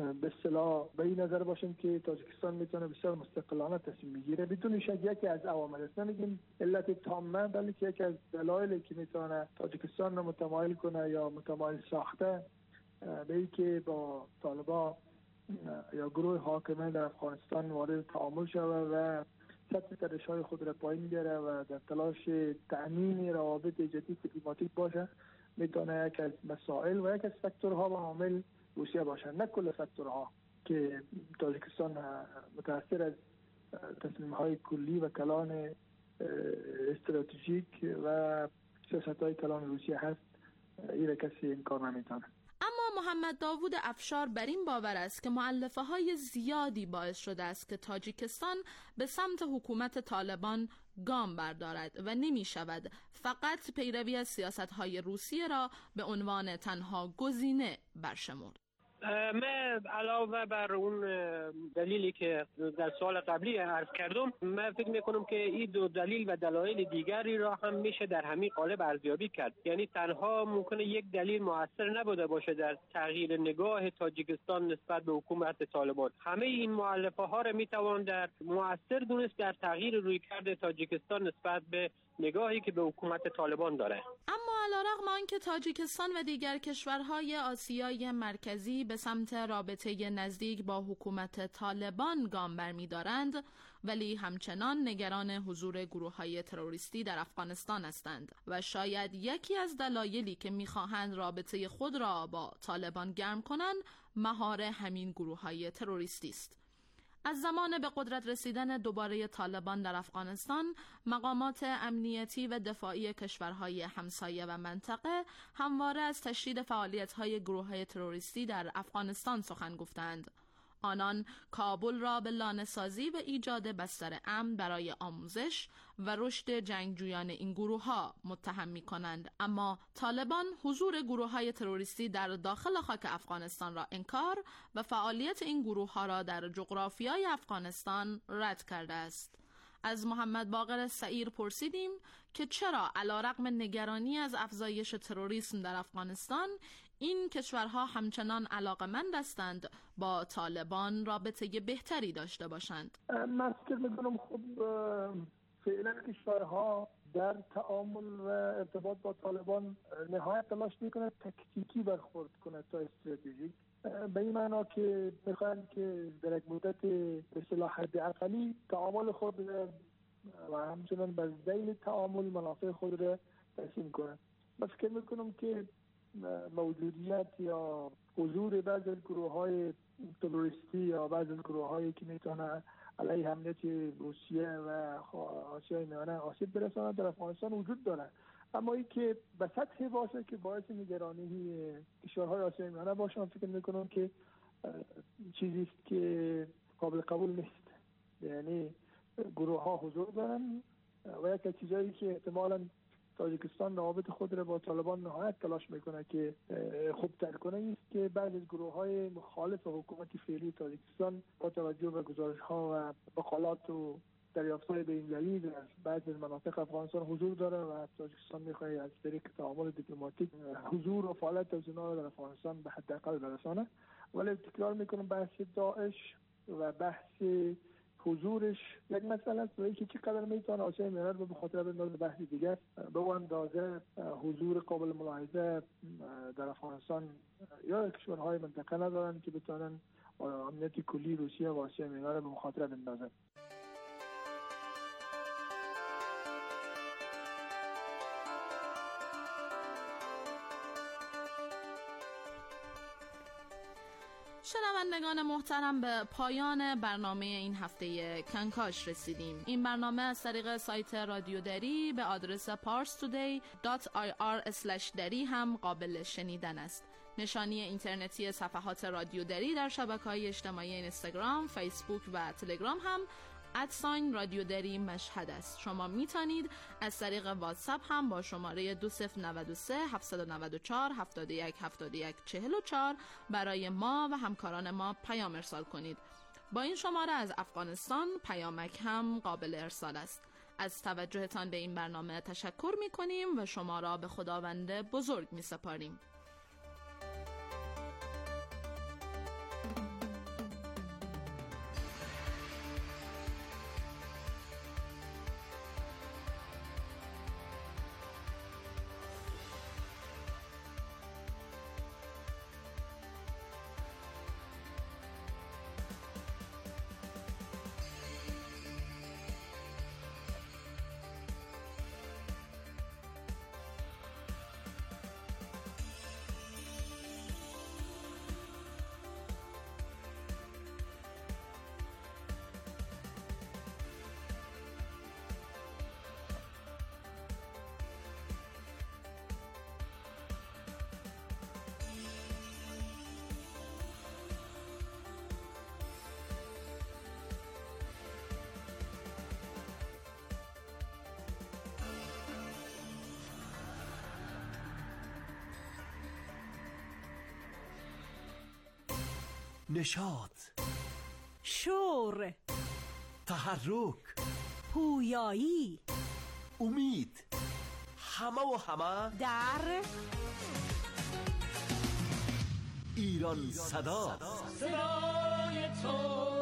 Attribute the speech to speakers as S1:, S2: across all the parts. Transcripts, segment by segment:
S1: به اصطلاح به این نظر باشیم که تاجیکستان میتونه بسیار مستقلانه تصمیم بگیره. بدون شک یکی از عوامل است، نمیگیم علت تامه، بلکه یکی از دلایلی که میتونه تاجیکستان رو متمایل کنه یا متمایل ساخته به این که با طالبان یا گروه حاکمه در افغانستان وارد تعامل شود و سطح تلاش‌های خود را پایین بیاره و در تلاش تأمین روابط جدید دیپلماتیک باشه، میتونه یک از مسائل و یک از فاکتورها و عامل روسیه باشه، نه کل فاکتورها که تاجیکستان متأثر از تصمیم‌های کلی و کلان استراتژیک و سیاست‌های کلان روسیه هست. این کسی انکار نمیتونه.
S2: اما محمد داوود افشار بر این باور است که مؤلفه‌های زیادی باعث شده است که تاجیکستان به سمت حکومت طالبان گام بردارد و نمی شود فقط پیروی از سیاست‌های روسیه را به عنوان تنها گزینه برشمرد.
S3: من علاوه بر اون دلیلی که در سوال قبلی عرض کردم، من فکر میکنم که این دو دلیل و دلایل دیگری را هم میشه در همین قالب ارزیابی کرد. یعنی تنها ممکنه یک دلیل مؤثر نبوده باشه در تغییر نگاه تاجیکستان نسبت به حکومت طالبان. همه این مؤلفه ها را میتوان در مؤثر دونست در تغییر رویکرد تاجیکستان نسبت به نگاهی که به حکومت طالبان داره.
S2: اما علیرغم آنکه تاجیکستان و دیگر کشورهای آسیای مرکزی به سمت رابطه نزدیک با حکومت طالبان گام برمی‌دارند، ولی همچنان نگران حضور گروه‌های تروریستی در افغانستان هستند و شاید یکی از دلایلی که می‌خواهند رابطه خود را با طالبان گرم کنند مهار همین گروه‌های تروریستی است. از زمان به قدرت رسیدن دوباره طالبان در افغانستان، مقامات امنیتی و دفاعی کشورهای همسایه و منطقه همواره از تشدید فعالیت‌های گروه‌های تروریستی در افغانستان سخن گفتند. آنان کابل را به لانه‌سازی و ایجاد بستر امن برای آموزش و رشد جنگجویان این گروه‌ها متهم می‌کنند، اما طالبان حضور گروه‌های تروریستی در داخل خاک افغانستان را انکار و فعالیت این گروه‌ها را در جغرافیای افغانستان رد کرده است. از محمد باقر سعیر پرسیدیم که چرا علیرغم نگرانی از افزایش تروریسم در افغانستان این کشورها همچنان علاقه‌مند هستند با طالبان رابطه بهتری داشته باشند.
S1: من فکر می‌کنم خب فعلا کشورها در تعامل و ارتباط با طالبان نهایت تلاش می‌کنند تکتیکی برخورد کنند تا استراتژیک، به این معنا که میخواهند که در یک مدت به اصطلاح حداقلی تعامل خود و همچنان به ذیل تعامل منافع خود را تحسین کنند. من فکر میکنم که موجودیت یا حضور بعضی از گروه‌های تروریستی یا بعضی از گروه‌هایی که میتونه علیه امنیت روسیه و آسیای میانه آسیب برساند در افغانستان وجود دارد، اما این که به سطح باشه که باعث نگرانی کشورهای آسیای میانه باشه، من فکر میکنم که چیزی است که قابل قبول نیست. یعنی گروه ها حضور دارن و یک چیزایی که احتمالاً تاجیکستان روابط خود را با طالبان نهایت تلاش میکنه که خوبتر کنه است که بعضی از گروه های مخالف حکومت فعلی تاجیکستان با توجه به گزارش ها و مقالات و دریافت‌های بین‌المللی در بعضی از مناطق افغانستان حضور داره و تاجیکستان می‌خواد از طریق تعامل دیپلماتیک حضور و فعالیت از اونها در افغانستان به حداقل برسانه. ولی تکرار میکنم بحث داعش و بحث حضورش یک مسئله است و اینکه چقدر میتونه آسیای میانه رو به خاطر بندازه بحث دیگه است. به اون اندازه حضور قابل ملاحظه در افغانستان یا کشورهای منطقه ندارن که بتونن امنیت کلی روسیه و آسیای میانه رو به مخاطره بندازن.
S2: شنوندگان محترم، به پایان برنامه این هفته کنکاش رسیدیم. این برنامه از طریق سایت رادیو دری به آدرس parstoday.ir/dari هم قابل شنیدن است. نشانی اینترنتی صفحات رادیو دری در شبکه‌های اجتماعی اینستاگرام، فیسبوک و تلگرام هم @رادیو دری مشهد است. شما میتونید از طریق واتساپ هم با شماره 2093 794 71 71 44 برای ما و همکاران ما پیام ارسال کنید. با این شماره از افغانستان پیامک هم قابل ارسال است. از توجهتان به این برنامه تشکر میکنیم و شما را به خداوند بزرگ میسپاریم.
S4: نشاط،
S5: شور،
S4: تحرک،
S5: پویایی،
S4: امید، همه
S5: در
S4: ایران صدا.
S6: صدای تو،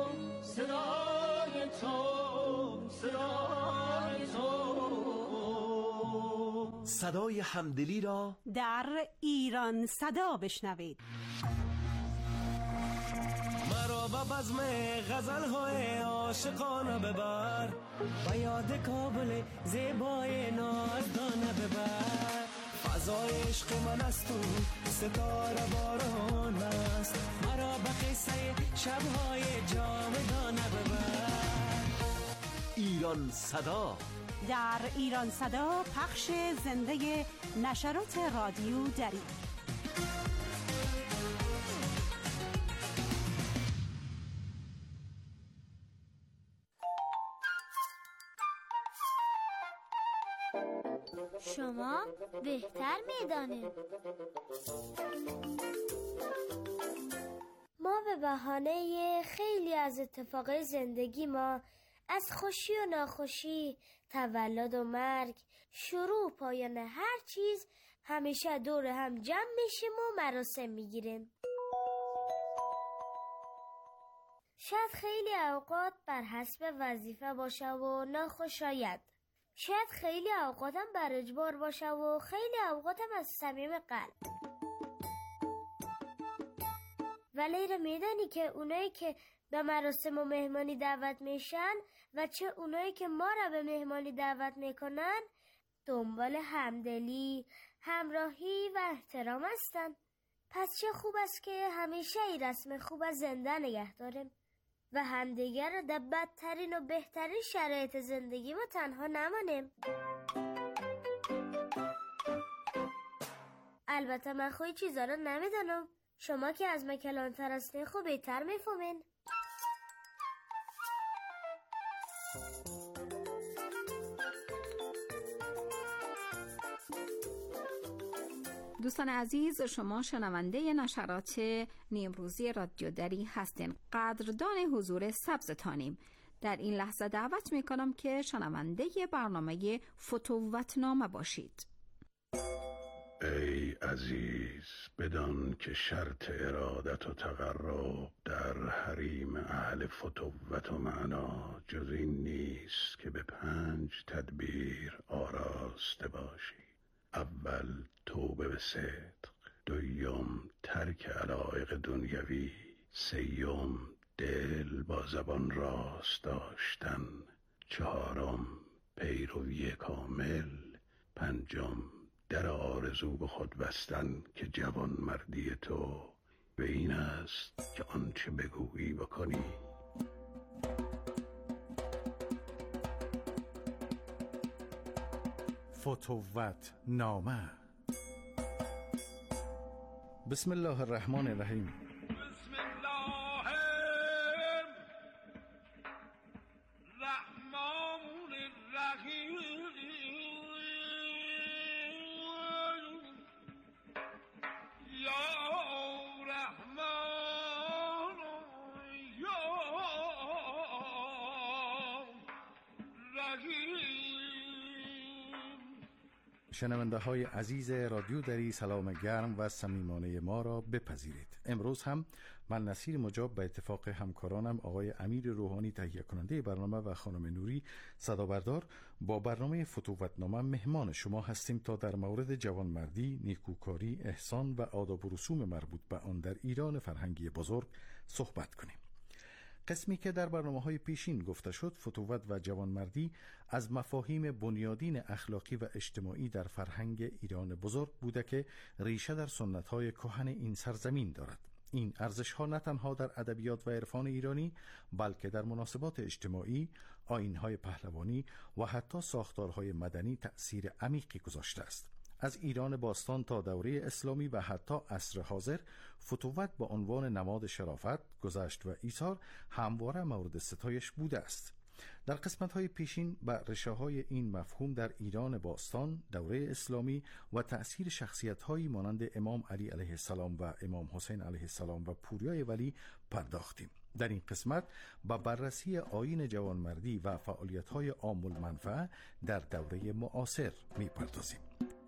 S6: صدای تو، صدای تو.
S4: صدای همدلی را
S5: در ایران صدا بشنوید.
S6: مرا به بزم غزل‌های عاشقانه ببر، و یاد کابل زیبای نازدانه ببر. فضای عشق من است و ستاره باران است، مرا به قصه شب‌های جاودانه ببر.
S4: ایران صدا.
S5: در ایران صدا پخش زنده نشرات رادیو دری.
S7: شما بهتر میدانید. ما به بهانه خیلی از اتفاقای زندگی ما، از خوشی و ناخوشی، تولد و مرگ، شروع و پایان هر چیز، همیشه دور هم جمع میشیم و مراسم میگیریم. شاید خیلی اوقات بر حسب وظیفه باشه و ناخوشایند. شاید خیلی اوقاتم بر اجبار باشه و خیلی اوقاتم از صمیم قلب. ولی رو میدانی که اونایی که به مراسم و مهمانی دعوت میشن و چه اونایی که ما را به مهمانی دعوت میکنن دنبال همدلی، همراهی و احترام هستن. پس چه خوب است که همیشه این رسم خوب از زنده نگه داریم و همدیگر رو در بدترین و بهترین شرایط زندگی ما تنها نمانیم. البته من خوی چیزا رو نمیدانم. شما که از من کلانتر هستین خوب بهتر میفهمین.
S8: دوستان عزیز، شما شنونده نشرات نیمروزی رادیو دری هستین. قدردان حضور سبزتانیم. در این لحظه دعوت میکنم که شنونده برنامه فتووتنامه باشید.
S9: ای عزیز، بدان که شرط ارادت و تقرب در حریم اهل فتوت و معنا جز این نیست که به 5 تدبیر آراسته باشی. اول توبه به صدق، دوم ترک علایق دنیوی، سوم دل با زبان راست داشتن، چهارم پیروی کامل، پنجم در آرزو به خود بستن که جوان مردی تو به این است که آنچه بگویی بکنی.
S10: فتووت نامه. بسم الله الرحمن الرحیم. شنونده های عزیز رادیو دری، سلام گرم و صمیمانه ما را بپذیرید. امروز هم من نصیر مجاب به اتفاق همکارانم آقای امیر روحانی تهیه کننده برنامه و خانم نوری صدابردار با برنامه فتووتنامه مهمان شما هستیم تا در مورد جوانمردی، نیکوکاری، احسان و آداب و رسوم مربوط به آن در ایران فرهنگی بزرگ صحبت کنیم. قسمی که در برنامه‌های پیشین گفته شد، فتووت و جوانمردی از مفاهیم بنیادین اخلاقی و اجتماعی در فرهنگ ایران بزرگ بوده که ریشه در سنت‌های کهن این سرزمین دارد. این ارزش‌ها نه تنها در ادبیات و عرفان ایرانی بلکه در مناسبات اجتماعی، آیین‌های پهلوانی و حتی ساختارهای مدنی تأثیر عمیقی گذاشته است. از ایران باستان تا دوره اسلامی و حتی عصر حاضر، فتووت با عنوان نماد شرافت، گذشت و ایثار همواره مورد ستایش بوده است. در قسمت‌های پیشین به ریشه‌های این مفهوم در ایران باستان، دوره اسلامی و تأثیر شخصیت‌هایی مانند امام علی علیه السلام و امام حسین علیه السلام و پوریای ولی پرداختیم. در این قسمت با بررسی آیین جوانمردی و فعالیت‌های عام المنفعه در دوره معاصر می‌پردازیم.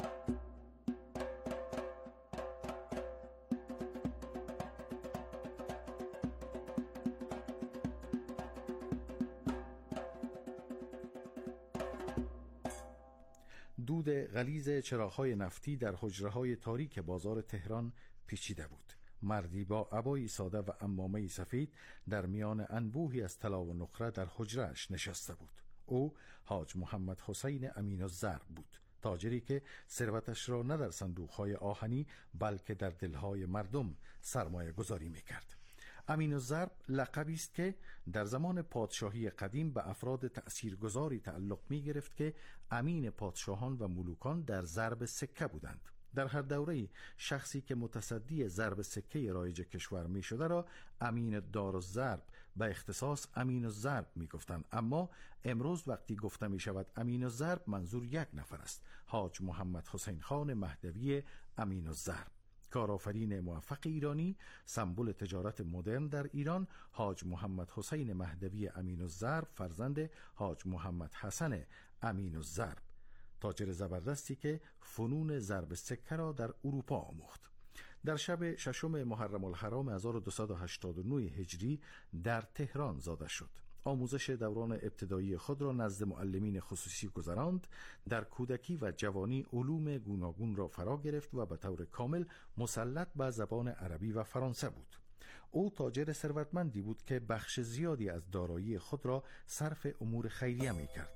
S10: دود غلیظ چراغ‌های نفتی در حجره‌های تاریک بازار تهران پیچیده بود. مردی با عبایی ساده و عمامه سفید در میان انبوهی از طلا و نقره در حجره‌اش نشسته بود. او حاج محمد حسین امین الضرب بود، تاجری که ثروتش را نه در صندوق‌های آهنی بلکه در دل‌های مردم سرمایه گذاری می‌کرد. امین الضرب لقبی است که در زمان پادشاهی قدیم به افراد تأثیرگذاری تعلق می گرفت که امین پادشاهان و ملوکان در ضرب سکه بودند. در هر دوره شخصی که متصدی ضرب سکه رایج کشور می شده را امین دارالضرب به اختصاص امین الضرب می گفتند، اما امروز وقتی گفته می شود امین الضرب منظور یک نفر است، حاج محمد حسین خان مهدوی امین الضرب، کارآفرین موفق ایرانی، سمبل تجارت مدرن در ایران. حاج محمد حسین مهدوی امین الضرب فرزند حاج محمد حسن امین الضرب، تاجر زبردستی که فنون ضرب سکه را در اروپا آموخت. در شب 6 محرم الحرام 1289 هجری در تهران زاده شد. آموزش دوران ابتدایی خود را نزد معلمین خصوصی گذراند. در کودکی و جوانی علوم گوناگون را فرا گرفت و به طور کامل مسلط به زبان عربی و فرانسه بود. او تاجر ثروتمندی بود که بخش زیادی از دارایی خود را صرف امور خیریه می کرد.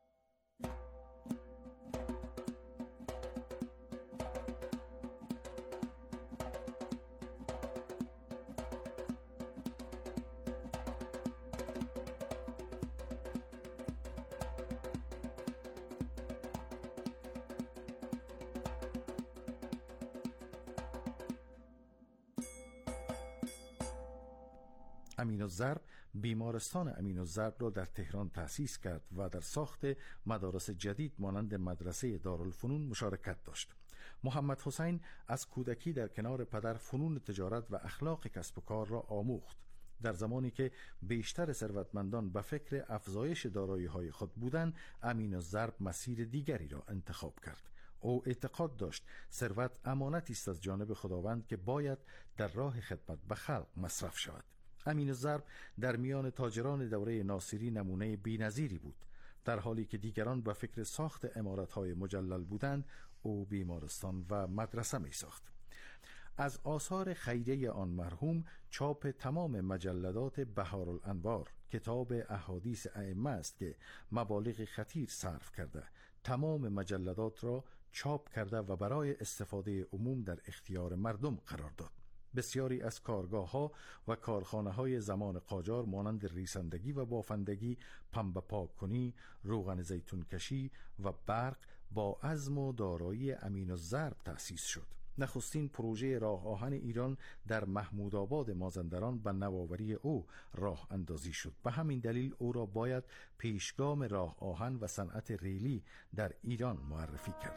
S10: امین الضرب بیمارستان امین الضرب را در تهران تأسیس کرد و در ساخت مدارس جدید مانند مدرسه دارالفنون مشارکت داشت. محمد حسین از کودکی در کنار پدر فنون تجارت و اخلاق کسب و کار را آموخت. در زمانی که بیشتر ثروتمندان به فکر افزایش دارایی‌های خود بودند، امین الضرب مسیر دیگری را انتخاب کرد. او اعتقاد داشت ثروت امانتی است از جانب خداوند که باید در راه خدمت به خلق مصرف شود. امین الضرب در میان تاجران دوره ناصری نمونه بی‌نظیری بود. در حالی که دیگران به فکر ساخت عمارت‌های مجلل بودند، او بیمارستان و مدرسه می ساخت. از آثار خیریه آن مرحوم چاپ تمام مجلدات بهارالانوار، کتاب احادیث ائمه است که مبالغ خطیر صرف کرده. تمام مجلدات را چاپ کرده و برای استفاده عموم در اختیار مردم قرار داد. بسیاری از کارگاه‌ها و کارخانه‌های زمان قاجار مانند ریسندگی و بافندگی، پنبه پاک‌کنی، روغن زیتون کشی و برق با عزم و دارایی امین الضرب تأسیس شد. نخستین پروژه راه آهن ایران در محمودآباد مازندران به نوآوری او راه اندازی شد. به همین دلیل او را باید پیشگام راه آهن و صنعت ریلی در ایران معرفی کرد.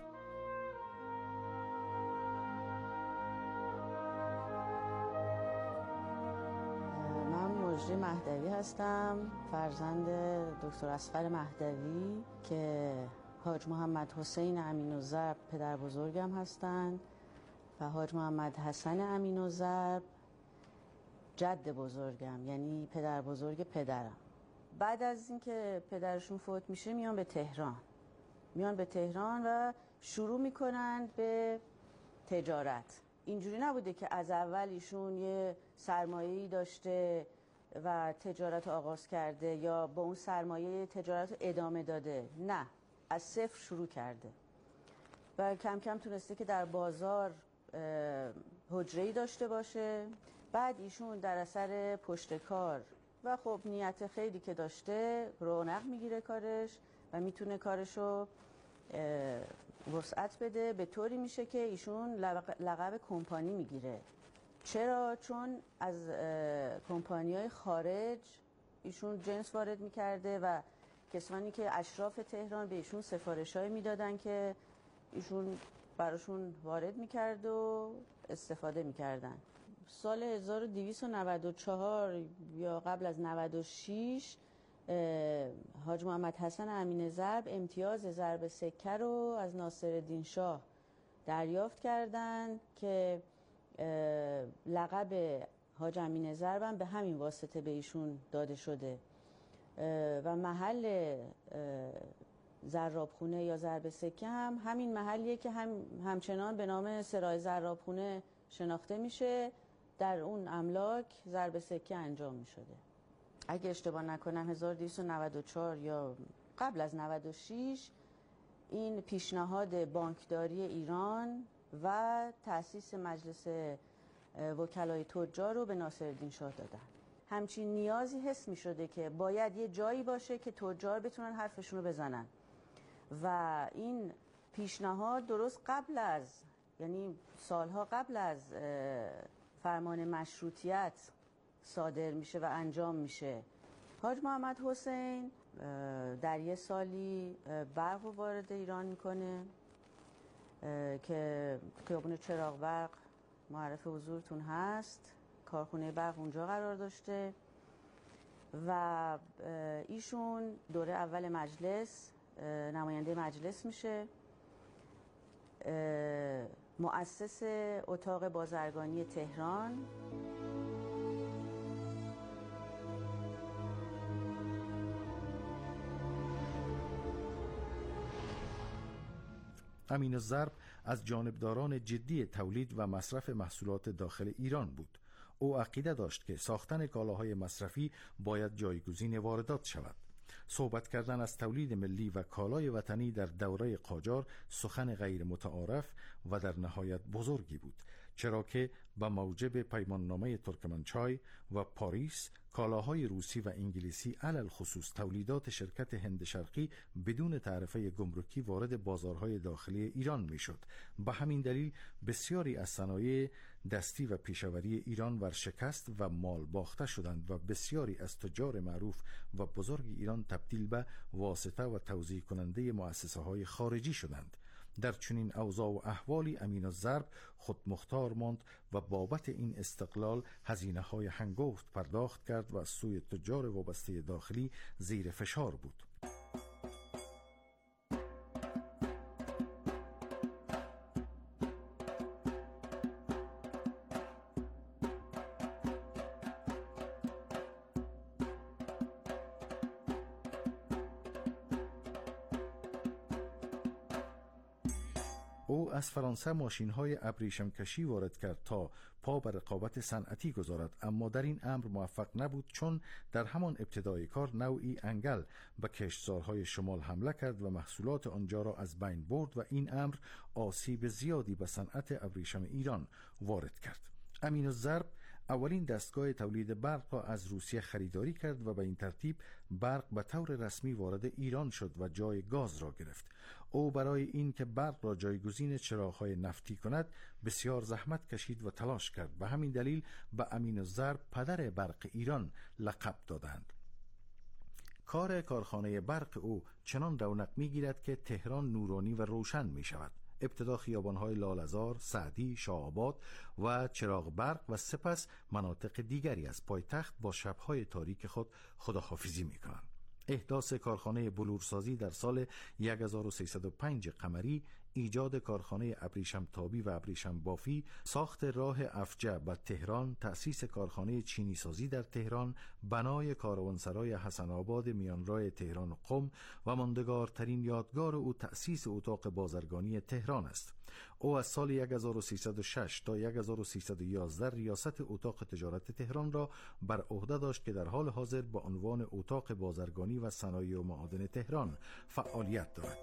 S11: مهدوی هستم، فرزند دکتر اصغر مهدوی که حاج محمد حسین امین الضرب پدر بزرگم هستند و حاج محمد حسن امین الضرب جد بزرگم، یعنی پدر بزرگ پدرم. بعد از اینکه پدرشون فوت میشه میان به تهران و شروع میکنن به تجارت. اینجوری نبوده که از اول ایشون یه سرمایه‌ای داشته و تجارت آغاز کرده یا با اون سرمایه تجارت ادامه داده، نه، از صفر شروع کرده و کم کم تونسته که در بازار حجره‌ای داشته باشه. بعد ایشون در اثر پشت کار و خب نیت خیلی که داشته رونق میگیره کارش و میتونه کارشو وسعت بده، به طوری میشه که ایشون لقب کمپانی میگیره. چرا؟ چون از کمپانی‌های خارج ایشون جنس وارد میکرده و کسانی که اشراف تهران به ایشون سفارش‌های میدادن که ایشون براشون وارد میکرد و استفاده میکردن. سال 1294 یا قبل از 96 حاج محمد حسن امین ضرب امتیاز ضرب سکه رو از ناصرالدین شاه دریافت کردند که لقب حاج امین ضرب هم به همین واسطه به ایشون داده شده و محل زرابخونه یا ضرب سکه هم همین محلیه که همچنان به نام سرای زرابخونه شناخته میشه. در اون املاک ضرب سکه انجام میشده. اگه اشتباه نکنم 1294 یا قبل از 96 این پیشنهاد بانکداری ایران و تأسیس مجلس وکلای تجار رو به ناصرالدین شاه دادن. همچین نیازی حس می شده که باید یه جایی باشه که تجار بتونن حرفشون رو بزنن و این پیشنهاد درست قبل از، یعنی سالها قبل از فرمان مشروطیت صادر میشه و انجام میشه. حاج محمد حسین در یه سالی برق رو وارد ایران میکنه که خیابون چراغ برق معرف حضورتون هست، کارخونه برق اونجا قرار داشته و ایشون دوره اول مجلس نماینده مجلس میشه، مؤسس اتاق بازرگانی تهران.
S10: امین ضرب از جانبداران جدی تولید و مصرف محصولات داخل ایران بود. او عقیده داشت که ساختن کالاهای مصرفی باید جایگزین واردات شود. صحبت کردن از تولید ملی و کالای وطنی در دوره قاجار سخن غیر متعارف و در نهایت بزرگی بود، چرا که با موجب پیماننامه ترکمنچای و پاریس کالاهای روسی و انگلیسی علل خصوص تولیدات شرکت هند شرقی بدون تعرفه گمرکی وارد بازارهای داخلی ایران میشد. به همین دلیل بسیاری از صنایع دستی و پیشاوری ایران ورشکست و مال باخته شدند و بسیاری از تجار معروف و بزرگ ایران تبدیل به واسطه و توزیع کننده مؤسسه های خارجی شدند. در چنین اوضاع و احوالی امین ضرب خود مختار ماند و بابت این استقلال هزینه های هنگفت پرداخت کرد و از سوی تجار وابسته داخلی زیر فشار بود. او از فرانسه ماشین‌های ابریشم کشی وارد کرد تا پا بر رقابت صنعتی گذارد، اما در این امر موفق نبود، چون در همان ابتدای کار نوعی انگل به کشتزارهای شمال حمله کرد و محصولات آنجا را از بین برد و این امر آسیب زیادی به صنعت ابریشم ایران وارد کرد. امین ضرب اولین دستگاه تولید برق را از روسیه خریداری کرد و به این ترتیب برق به طور رسمی وارد ایران شد و جای گاز را گرفت. او برای این که برق را جایگزین چراغ‌های نفتی کند بسیار زحمت کشید و تلاش کرد. به همین دلیل به امین ضرب پدر برق ایران لقب دادند. کارخانه برق او چنان رونق می‌گیرد که تهران نورانی و روشن می‌شود. ابتدا خیابان‌های لاله‌زار، سعدی، شاه‌آباد و چراغ برق و سپس مناطق دیگری از پایتخت با شب‌های تاریک خود خداحافظی می‌کنند. احداث کارخانه بلورسازی در سال 1305 قمری، ایجاد کارخانه ابریشم تابی و ابریشم بافی، ساخت راه افجع به تهران، تأسیس کارخانه چینی سازی در تهران، بنای کاروانسرای حسن آباد میانراه تهران و قم و ماندگارترین یادگار او تأسیس اتاق بازرگانی تهران است. او از سال 1306 تا 1311 ریاست اتاق تجارت تهران را بر عهده داشت که در حال حاضر با عنوان اتاق بازرگانی و صنایع و معادن تهران فعالیت دارد.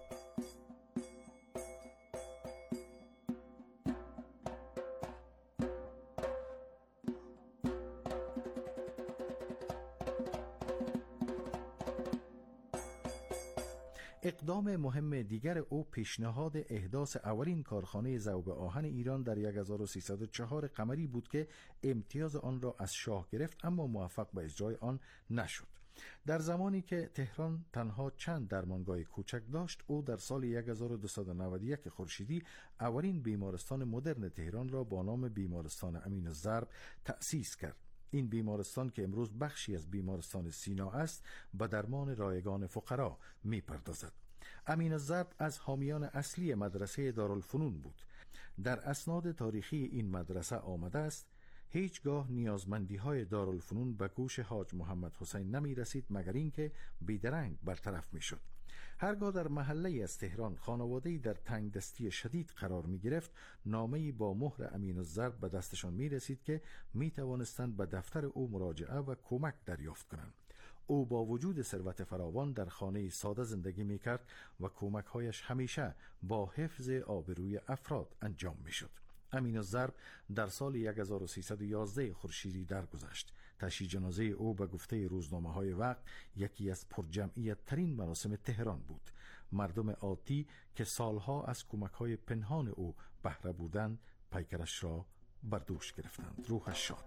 S10: اقدام مهم دیگر او پیشنهاد احداث اولین کارخانه ذوب آهن ایران در 1304 قمری بود که امتیاز آن را از شاه گرفت، اما موفق به اجرای آن نشد. در زمانی که تهران تنها چند درمانگاه کوچک داشت، او در سال 1291 خورشیدی اولین بیمارستان مدرن تهران را با نام بیمارستان امین الضرب تأسیس کرد. این بیمارستان که امروز بخشی از بیمارستان سینا است، به درمان رایگان فقرا می‌پردازد. امین الضرب از حامیان اصلی مدرسه دارالفنون بود. در اسناد تاریخی این مدرسه آمده است: هیچگاه نیازمندی‌های دارالفنون به گوش حاج محمد حسین نمی رسید مگر اینکه بیدرنگ برطرف می شد. هرگاه در محله از تهران خانواده‌ای در تنگ دستی شدید قرار می گرفت، نامه‌ای با مهر امین الضرب به دستشان می رسید که می توانستند به دفتر او مراجعه و کمک دریافت کنند. او با وجود ثروت فراوان در خانه ساده زندگی می کرد و کمک‌هایش همیشه با حفظ آبروی افراد انجام می شد. امین الضرب در سال 1311 خورشیدی درگذشت. تشییع جنازه او به گفته روزنامه‌های وقت یکی از پرجمعیت ترین مراسم تهران بود. مردم عادی که سالها از کمک‌های پنهان او بهره بردند، پیکرش را بر دوش گرفتند. روحش شاد.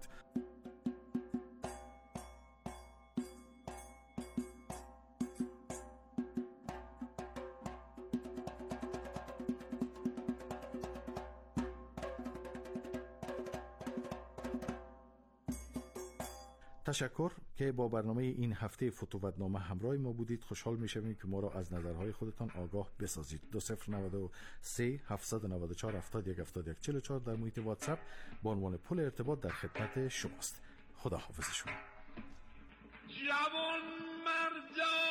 S10: تشکر که با برنامه این هفته فتووتنامه همراه ما بودید. خوشحال میشویم که ما را از نظرهای خودتان آگاه بسازید. 2093 794 71 71 44 در محیط واتساپ با عنوان پل ارتباط در خدمت شماست. خدا حافظ شما.
S12: جوان مردا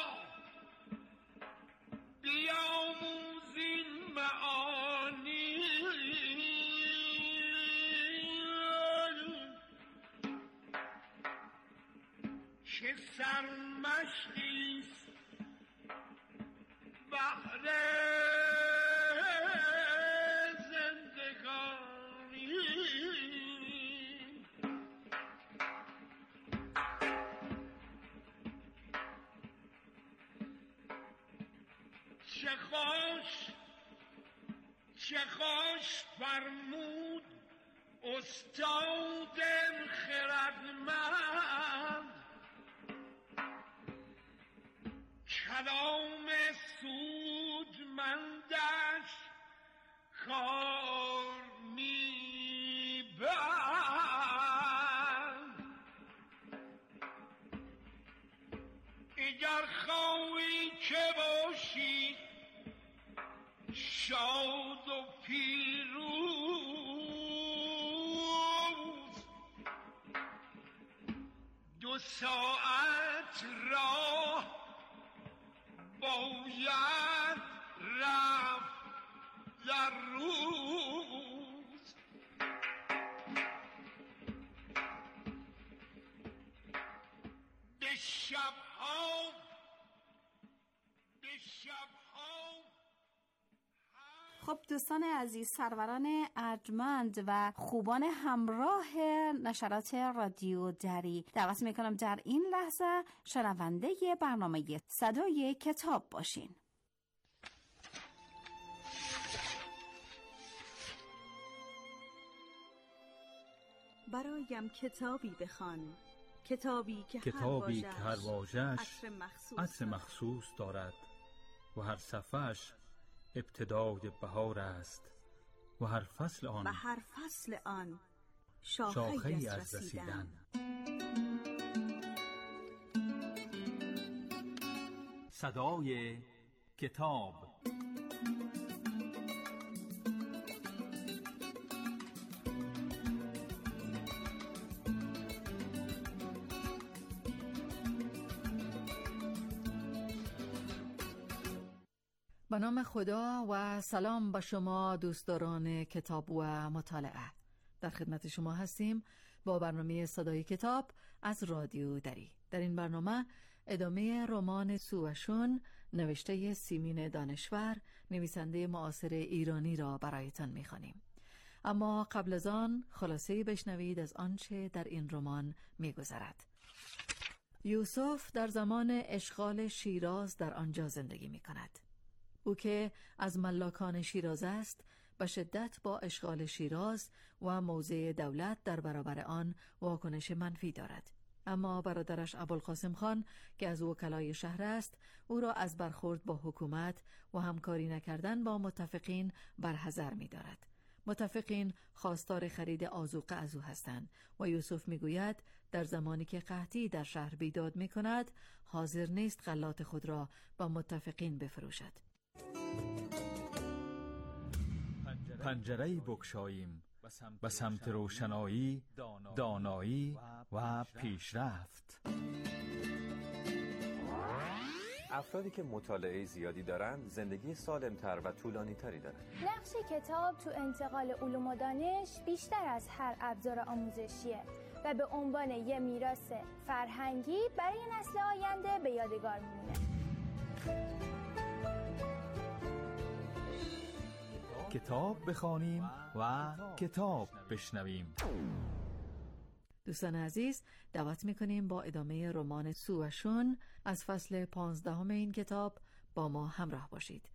S12: بیاموزین معانی، که سرمشقیست بهر زندگانی. چه خوش فرمود استاد خردمند، کلام سودمندش کار میبرد. اگر خواهی که باشی شاد و پیروز، 2 ساعت راه باید رفت در روز. به شبها
S8: خب دوستان عزیز، سروران ارجمند و خوبان همراه نشرات رادیو دری، دعوت میکنم در این لحظه شنونده برنامه صدای کتاب باشین.
S13: برایم کتابی بخوان، کتابی که هر واژه‌اش عطر مخصوص دارد و هر صفحه‌اش ابتدای بهار است و هر فصل آن شاخه‌ای از رسیدن.
S14: صدای کتاب.
S15: به نام خدا و سلام به شما دوستداران کتاب و مطالعه. در خدمت شما هستیم با برنامه صدای کتاب از رادیو دری. در این برنامه ادامه رمان سوشون نوشته سیمین دانشور، نویسنده معاصر ایرانی را برایتان می‌خوانیم. اما قبل از آن خلاصه‌ای بشنوید از آنچه در این رمان می‌گذرد. یوسف در زمان اشغال شیراز در آنجا زندگی می‌کند. او که از ملاکان شیراز است، به شدت با اشغال شیراز و موضع دولت در برابر آن واکنش منفی دارد. اما برادرش ابوالقاسم خان که از وکلای شهر است او را از برخورد با حکومت و همکاری نکردن با متفقین برحذر می‌دارد. متفقین خواستار خرید آذوقه از او هستند و یوسف میگوید در زمانی که قحطی در شهر بیداد میکند حاضر نیست غلات خود را با متفقین بفروشد.
S13: پنجره‌ای بگشاییم به سمت روشنایی، دانایی و پیشرفت.
S16: افرادی که مطالعه زیادی دارند زندگی سالم‌تر و طولانی‌تری دارند.
S17: نقش کتاب تو انتقال علوم و دانش بیشتر از هر ابزار آموزشیه و به عنوان یه میراث فرهنگی برای نسل آینده به یادگار میمونه.
S13: کتاب بخوانیم و کتاب بشنویم.
S15: دوستان عزیز، دعوت میکنیم با ادامه رمان سو و شون از فصل 15 این کتاب با ما همراه باشید.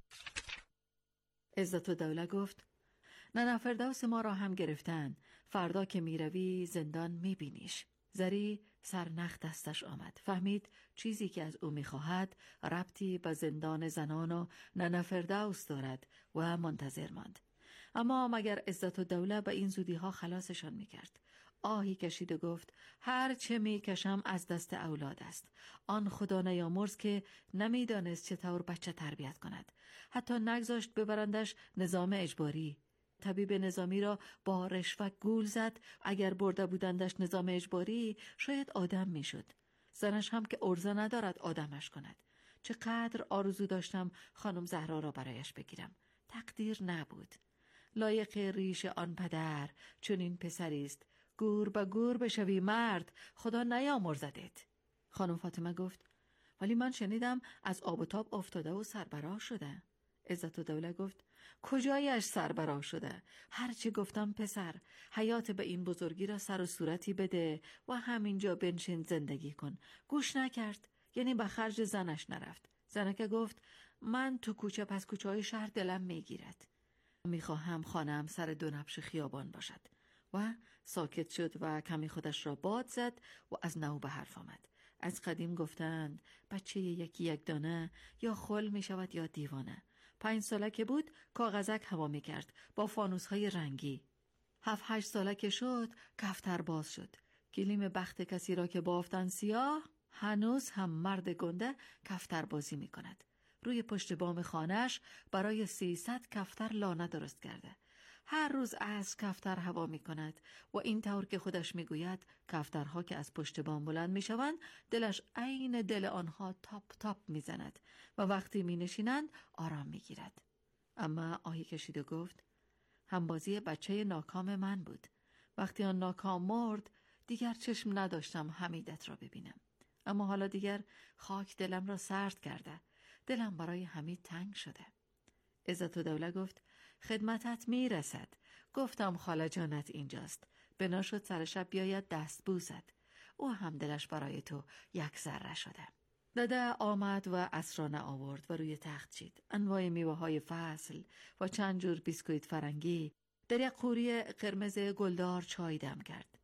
S15: عزتالدوله گفت: ننه فردوس ما را هم گرفتن، فردا که میروی زندان میبینیش. زری سرنخ دستش آمد، فهمید چیزی که از او میخواهد ربطی به زندان زنان و ننه فردوس دارد و منتظر ماند. اما مگر عزتالدوله به این زودی ها خلاصشان میکرد؟ آهی کشید و گفت: هر چه میکشم از دست اولاد است. آن خدا نیامرز که نمیدانست چطور بچه تربیت کند. حتی نگذاشت ببرندش نظام اجباری. طبیب نظامی را با رشوه گول زد. اگر برده بودندش نظام اجباری شاید آدم میشد. زنش هم که ارزه ندارد آدمش کند. چقدر آرزو داشتم خانم زهرا را برایش بگیرم. تقدیر نبود. لایق ریش آن پدر چنین پسری است. گور به گور بشوی مرد، خدا نیامرزدت. خانم فاطمه گفت: ولی من شنیدم از آب و تاب افتاده و سربراه شده. عزتالدوله گفت: کجایش سربراه شده؟ هرچی گفتم پسر، حیات به این بزرگی را سر و صورتی بده و همینجا بنشین زندگی کن. گوش نکرد، یعنی به خرج زنش نرفت. زنکه گفت: من تو کوچه پس کوچه های شهر دلم میگیرد. میخواهم خانم سر دو نبش خیابان باشد. و ساکت شد و کمی خودش را باد زد و از نو به حرف آمد. از قدیم گفتند بچه یکی یک دانه یا خل می شود یا دیوانه. 5 ساله که بود کاغذک هوا می کرد با فانوس های رنگی. 7-8 ساله که شد کفتر باز شد. گلیم بخت کسی را که بافتن سیاه، هنوز هم مرد گنده کفتر بازی می کند. روی پشت بام خانه‌اش برای 300 کفتر لانه درست کرده. هر روز از کفتر هوا می کند و این طور که خودش می گوید کفترها که از پشت بام بلند می شوند دلش عین دل آنها تاپ تاپ می زند و وقتی می نشینند آرام می گیرد. اما آهی کشید و گفت: همبازی بچه ناکام من بود. وقتی آن ناکام مرد دیگر چشم نداشتم حمیدت را ببینم. اما حالا دیگر خاک دلم را سرد کرده. دلم برای حمید تنگ شده. عزتالدوله گفت: خدمتت میرسد. گفتم خاله جانت اینجاست. بنا شد سر شب بیاید دست بوسد. او هم دلش برای تو یک ذره شده. داده آمد و عصرانه آورد و روی تخت چید. انواع میوه های فصل و چند جور بیسکویت فرنگی. در یک قوری قرمز گلدار چای دم کرد.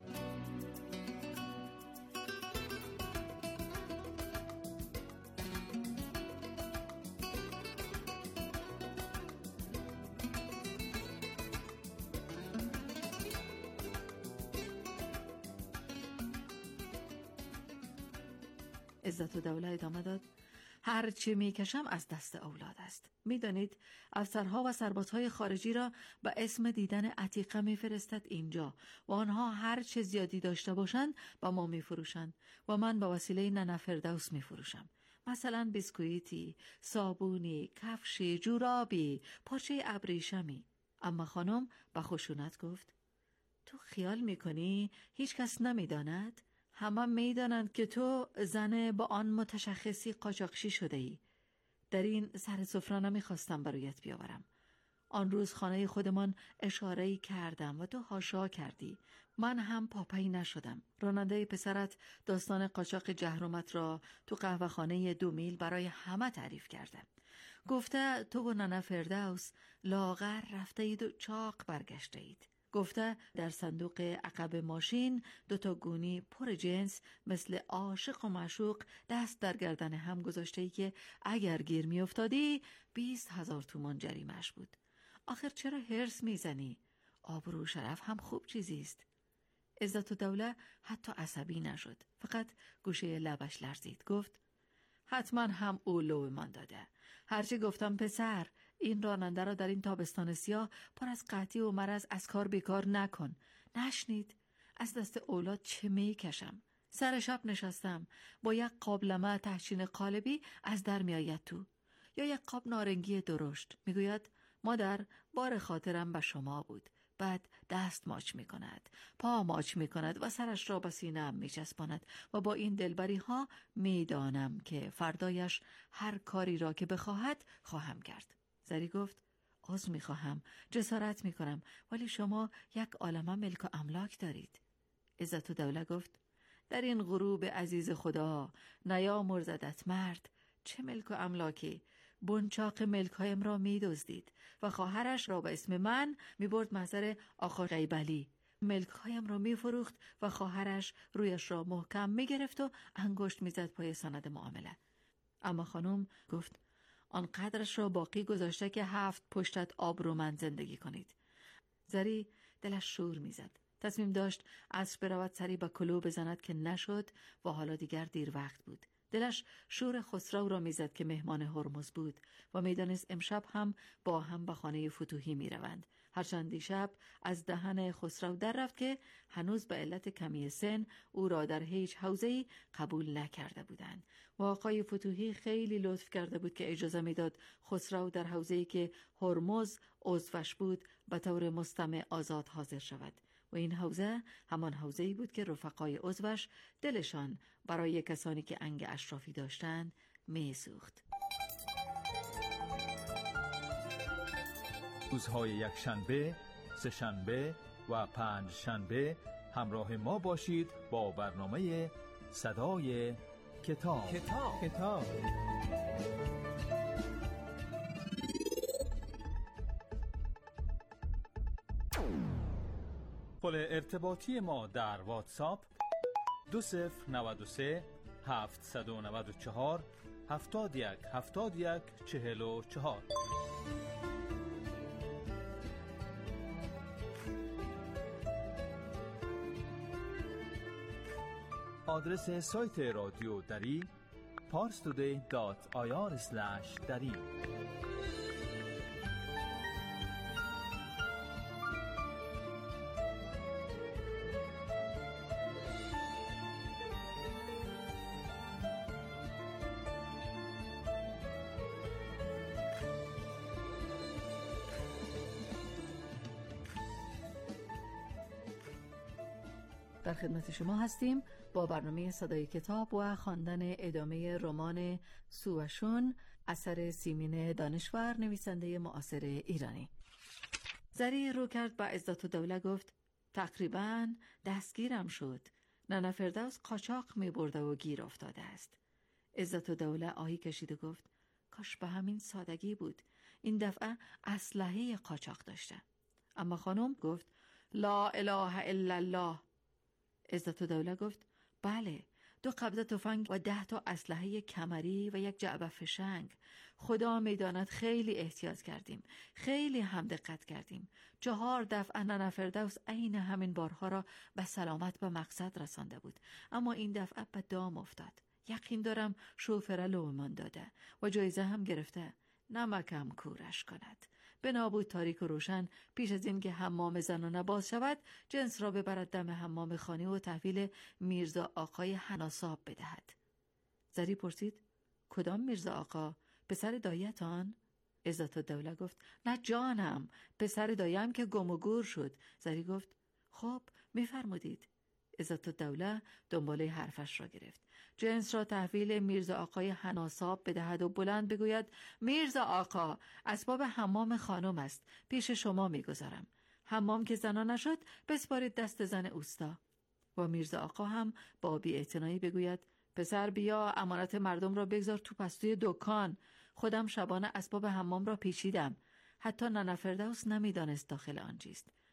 S15: عزتالدوله ادامه داد: هر چی میکشم از دست اولاد است. میدانید افسرها و سربازهای خارجی را به اسم دیدن عتیقه میفرستد اینجا و آنها هر چه زیادی داشته باشند با ما میفروشند و من به وسیله ننه فردوس میفروشم. مثلا بیسکویتی، صابونی، کفشی، جورابی، پارچه ابریشمی. اما خانم با خشونت گفت: تو خیال میکنی هیچ کس نمیداند؟ همه میدانند که تو زن با آن متشخصی قاچاقچی شده ای. در این سر سفره نمیخواستم برایت بیاورم. آن روز خانه خودمان اشاره‌ای کردم و تو حاشا کردی. من هم پاپی نشدم. راننده پسرت داستان قاچاق جهرمت را تو قهوه خانه 2 میل برای همه تعریف کرده. گفته تو و ننه فردوس لاغر رفته اید و چاق برگشته اید. گفته در صندوق عقب ماشین 2 گونی پر جنس مثل عاشق و معشوق دست در گردن هم گذاشته که اگر گیر می افتادی 20,000 تومان جریمش بود. آخر چرا هرس میزنی؟ آبرو و شرف هم خوب چیزیست. عزت الدوله حتی عصبی نشد، فقط گوشه لبش لرزید. گفت حتما هم او لومان داده. هرچی گفتم پسر، این راننده را در این تابستان سیاه پر از قحطی و مرض از کار بیکار نکن. نشنید؟ از دست اولاد چه می کشم. سر شب نشستم با یک قاب لمه تحچین قالبی از در می آید تو، یا یک قاب نارنگی درشت. می گوید مادر بار خاطرم به شما بود. بعد دست ماچ می کند، پا ماچ می کند و سرش را به سینه‌ام می چسباند و با این دلبری ها می دانم که فردایش هر کاری را که بخواهد خواهم کرد. زری گفت عذر می خواهم، جسارت می کنم، ولی شما یک عالمه ملک و املاک دارید. عزت الدوله گفت در این غروب عزیز خدا نیامرزدت مرد، چه ملک و املاکی؟ بنچاق ملک‌هایم را می‌دزدید و خواهرش را به اسم من می‌برد محضر آقا قیبلی. ملک‌هایم را می‌فروخت و خواهرش رویش را محکم می‌گرفت و انگشت می‌زد پای سند معامله. اما خانم گفت آنقدرش را باقی گذاشته که 7 پشتت آبرومند زندگی کنید. زری دلش شور می‌زد. تصمیم داشت عصر برود سری به کلو بزند که نشد و حالا دیگر دیر وقت بود. دلش شور خسرو را میزد که مهمان هرمز بود و میدانست امشب هم با هم به خانه فتوحی میروند. هرچند دیشب از دهن خسرو در رفت که هنوز به علت کمی سن او را در هیچ حوزه‌ای قبول نکرده بودند و آقای فتوحی خیلی لطف کرده بود که اجازه میداد خسرو در حوزه‌ای که هرمز عضوش بود به طور مستمع آزاد حاضر شود. و این حوزه همان حوزه‌ای بود که رفقای عضوش دلشان برای کسانی که انگ اشرافی داشتند می‌سوخت.
S13: روزهای یکشنبه، سه‌شنبه و پنجشنبه همراه ما باشید با برنامه صدای کتاب. پل ارتباطی ما در واتساپ 2093 794 71 71 44. آدرس سایت رادیو دری parstoday.ir/dari.
S15: در خدمت شما هستیم با برنامه صدای کتاب و خواندن ادامه رمان سوشون اثر سیمین دانشور، نویسنده معاصر ایرانی. زری رو کرد با عزت الدوله گفت تقریباً دستگیرم شد. نانا فردوس قاچاق می برده و گیر افتاده است. عزت الدوله آهی کشید و گفت کاش به همین سادگی بود. این دفعه اسلحه قاچاق داشته. اما خانم گفت لا اله الا الله. عزت الدوله گفت بله، 2 قبضه تفنگ و 10 تا اسلحه کمری و 1 جعبه فشنگ. خدا میداند خیلی احتیاط کردیم، خیلی هم دقت کردیم. 4 دفعه نانا فردوس عین همین بارها را به سلامت به مقصد رسانده بود، اما این دفعه به دام افتاد. یقین دارم شوفر لومان داده و جایزه هم گرفته. نمکم کورش کند. به نابود تاریک و روشن پیش از این که حمام زنانه باز شود جنس را ببرد دم حمام خانه و تحویل میرزا آقای حناساب بدهد. زری پرسید کدام میرزا آقا؟ پسر دایتان؟ عزت الدوله گفت نه جانم، پسر دایم که گم و گور شد. زری گفت خب میفرمودید. عزت الدوله دنباله حرفش را گرفت. جنس را تحویل میرزا آقای حناساب بدهد و بلند بگوید میرزا آقا، اسباب حمام خانم است، پیش شما میگذارم. حمام که زنا نشد بسپارید دست زن اوستا. و میرزا آقا هم با بی‌اعتنایی بگوید پسر بیا امانت مردم را بگذار تو پستوی دکان. خودم شبانه اسباب حمام را پیچیدم. حتی نانا فردوس نمیدانست داخل آن چیست.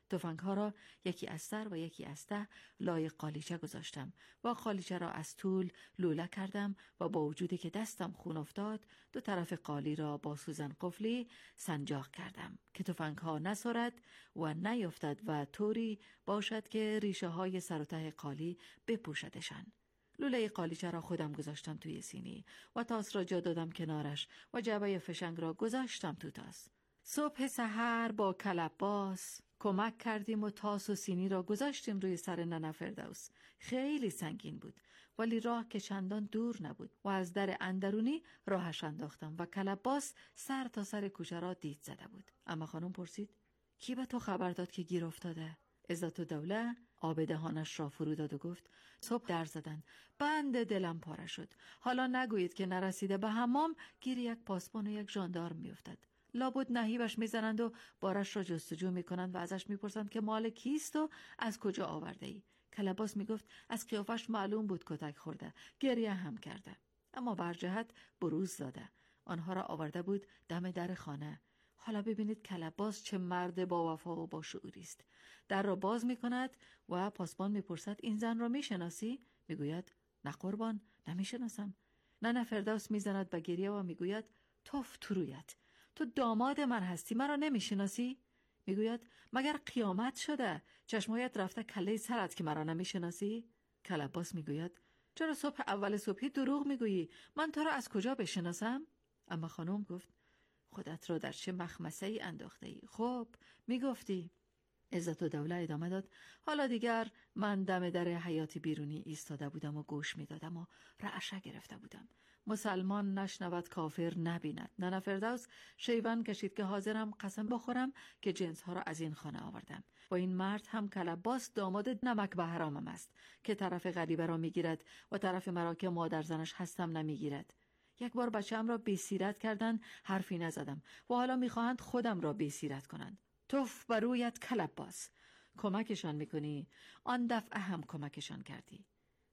S15: تفنگ‌ها را یکی از سر و یکی از ته لای قالیچه گذاشتم و قالیچه را از طول لوله کردم و با وجودی که دستم خون افتاد 2 طرف قالی را با سوزن قفلی سنجاق کردم که تفنگ‌ها نسرد و نیفتد و طوری باشد که ریشه های سر و ته قالی بپوشدشان. لوله قالیچه را خودم گذاشتم توی سینی و تاس را جا دادم کنارش و جعبه فشنگ را گذاشتم تو تاس. صبح سحر با کلباس کمک کردیم و تاس و سینی را گذاشتیم روی سر ننه فردوس. خیلی سنگین بود ولی راه که چندان دور نبود و از در اندرونی راهش انداختم و کلباس سر تا سر کوچه را دید زده بود. اما خانم پرسید کی به تو خبر داد که گیر افتاده؟ عزت الدوله آب دهانش را فرو داد و گفت صبح در زدن، بند دلم پاره شد. حالا نگویید که نرسیده به حمام گیر یک پاسبان و یک ژاندارم میافتد. لابد نهیبش میزنند و بارش را جستجو میکنند و ازش میپرسند که مال کیست و از کجا آورده ای. کلباس میگفت از قیافش معلوم بود کتک خورده، گریه هم کرده، اما برجهت بروز داده. آنها را آورده بود دم در خانه. حالا ببینید کلباس چه مرد با وفا و با شعوری است. در را باز میکند و پاسبان میپرسد این زن را میشناسی؟ میگوید نه قربان، نمیشناسم. ننه فردوس میزند به گریه و میگوید توف تو رویت، تو داماد من هستی، مرا نمیشناسی؟ میگوید مگر قیامت شده؟ چشمایت رفته کله سرت که مرا نمیشناسی؟ کلباس میگوید چرا صبح اول صبحی دروغ میگویی؟ من تو را از کجا بشناسم؟ اما خانم گفت خودت را در چه مخمسه ای انداخته ای؟ خب میگفتی. عزت الدوله ادامه داد حالا دیگر من دم در حیاط بیرونی ایستاده بودم و گوش میدادم و رعشه گرفته بودم. مسلمان نشنود کافر نبیند. ننه فردوس شیون کشید که حاضرم قسم بخورم که جنس ها را از این خانه آوردم و این مرد هم کلباس داماد نمک به حرامم است که طرف غریبه را میگیرد و طرف مرا که مادر زنش هستم نمیگیرد. یک بار بچه‌ام را بی‌سیرت کردند، حرفی نزدم و حالا میخواهند خودم را بی‌سیرت کنند. توف بر رویت کلباس، کمکشان میکنی، آن دفعه هم کمکشان کردی.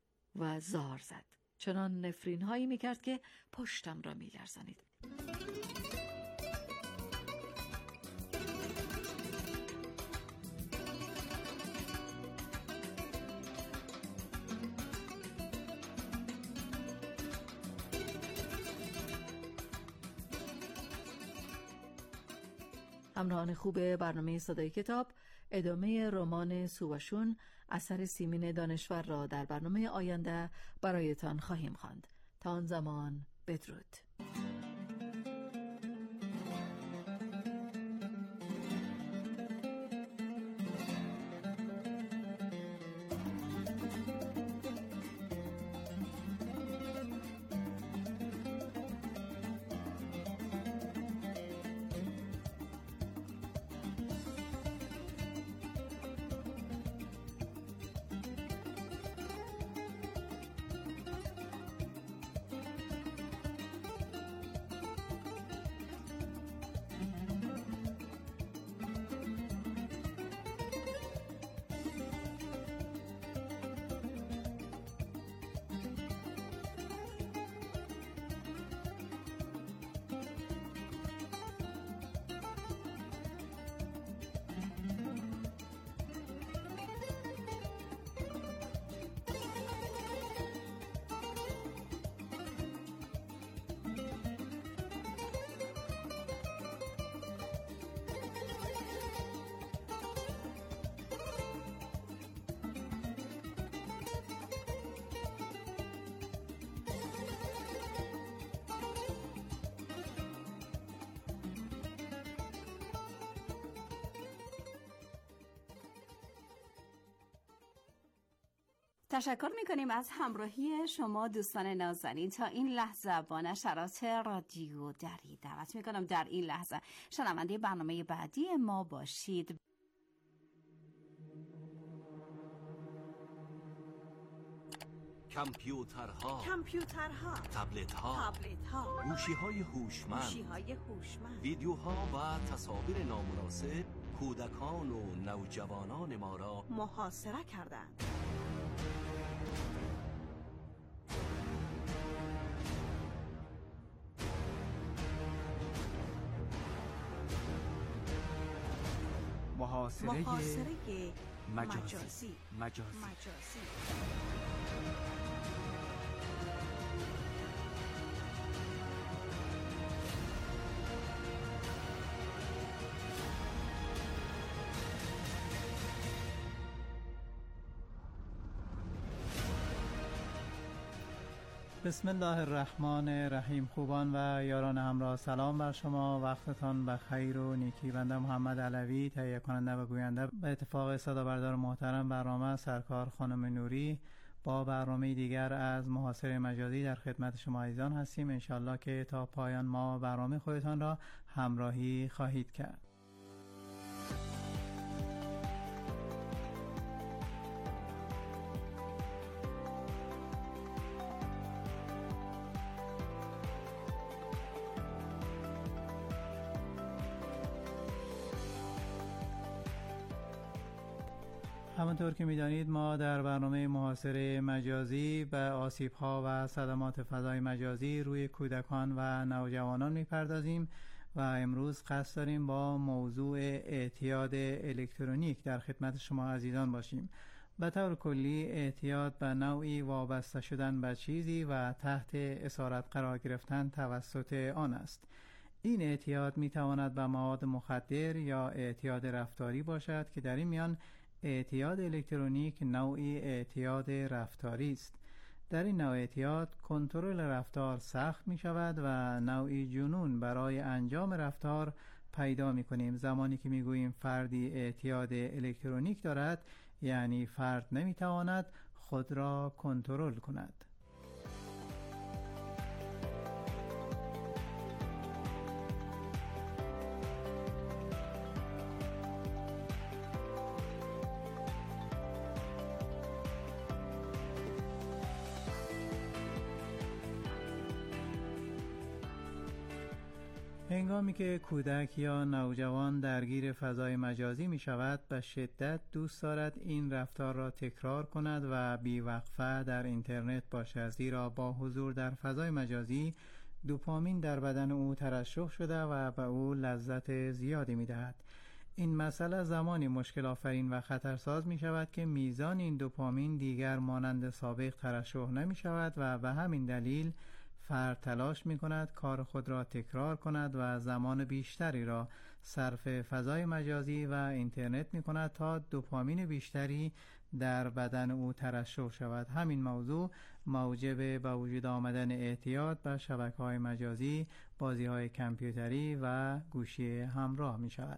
S15: و زار زد، چنان نفرین هایی میکرد که پشتم را میلرزانید. همراهان خوب برنامه صدای کتاب، ادامه رمان سووشون اثر سیمین دانشور را در برنامه آینده برایتان خواهیم خواند. تا آن زمان بدرود.
S8: تشکر میکنیم از همراهی شما دوستان نازنین. تا این لحظه با نشرات رادیو دری دعوت میکنم در این لحظه شنونده برنامه بعدی ما باشید.
S4: کامپیوترها،
S5: تبلت‌ها،
S4: گوشی‌های هوشمند، ویدیوها و تصاویر نامناسب کودکان و نوجوانان ما را
S5: محاصره کردند.
S18: محاصره مجازی.
S19: بسم الله الرحمن الرحیم. خوبان و یاران همراه، سلام بر شما، وقتتان بخیر و نیکی. بنده محمد علوی، تهیه کننده و گوینده به اتفاق صدا بردار محترم برنامه سرکار خانم نوری با برنامه دیگر از محاصره مجازی در خدمت شما عزیزان هستیم. انشالله که تا پایان ما برنامه خودتان را همراهی خواهید کرد. همانطور که می‌دانید ما در برنامه محاصره مجازی به آسیب‌ها و صدمات فضای مجازی روی کودکان و نوجوانان می‌پردازیم و امروز قصد داریم با موضوع اعتیاد الکترونیک در خدمت شما عزیزان باشیم. به طور کلی اعتیاد به نوعی وابسته شدن به چیزی و تحت اسارت قرار گرفتن توسط آن است. این اعتیاد می‌تواند به مواد مخدر یا اعتیاد رفتاری باشد که در این میان اعتیاد الکترونیک نوعی اعتیاد رفتاری است. در این نوع اعتیاد کنترل رفتار سخت می شود و نوعی جنون برای انجام رفتار پیدا می کنیم. زمانی که می گوییم فردی اعتیاد الکترونیک دارد، یعنی فرد نمی تواند خود را کنترل کند. هنگامی که کودک یا نوجوان درگیر فضای مجازی می شود، به شدت دوست دارد این رفتار را تکرار کند و بیوقفه در اینترنت باشد، زیرا با حضور در فضای مجازی دوپامین در بدن او ترشح شده و به او لذت زیادی می دهد. این مسئله زمانی مشکل آفرین و خطرساز می شود که میزان این دوپامین دیگر مانند سابق ترشح نمی شود و به همین دلیل فرد تلاش می کند کار خود را تکرار کند و زمان بیشتری را صرف فضای مجازی و اینترنت می کند تا دوپامین بیشتری در بدن او ترشح شود. همین موضوع موجب به وجود آمدن اعتیاد به شبکه‌های مجازی، بازی‌های کامپیوتری و گوشی همراه می شود.